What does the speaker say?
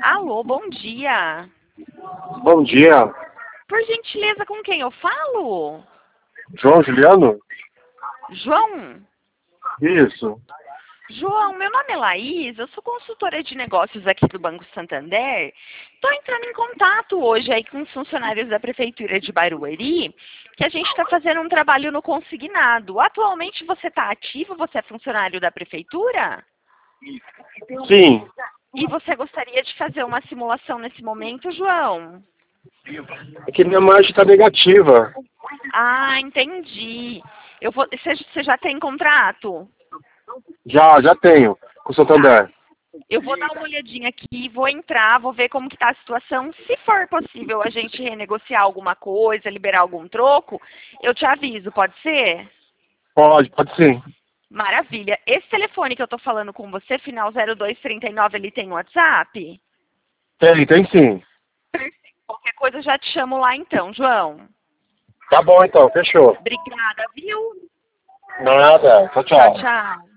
Alô, bom dia. Bom dia. Por gentileza, com quem eu falo? João Juliano? João? Isso. João, meu nome é Laís, eu sou consultora de negócios aqui do Banco Santander. Estou entrando em contato hoje aí com os funcionários da Prefeitura de Barueri, que a gente está fazendo um trabalho no consignado. Atualmente você está ativo? Você é funcionário da Prefeitura? Sim. E você gostaria de fazer uma simulação nesse momento, João? É que minha margem está negativa. Ah, entendi. Você já tem contrato? Já tenho. Com o Tá. Santander. Eu vou dar uma olhadinha aqui, vou entrar, vou ver como que tá a situação. Se for possível a gente renegociar alguma coisa, liberar algum troco, eu te aviso, pode ser? Pode sim. Maravilha. Esse telefone que eu tô falando com você, final 0239, ele tem WhatsApp? Tem sim. Qualquer coisa eu já te chamo lá então, João. Tá bom então, fechou. Obrigada, viu? Nada. Tchau, Tchau, tchau. tchau.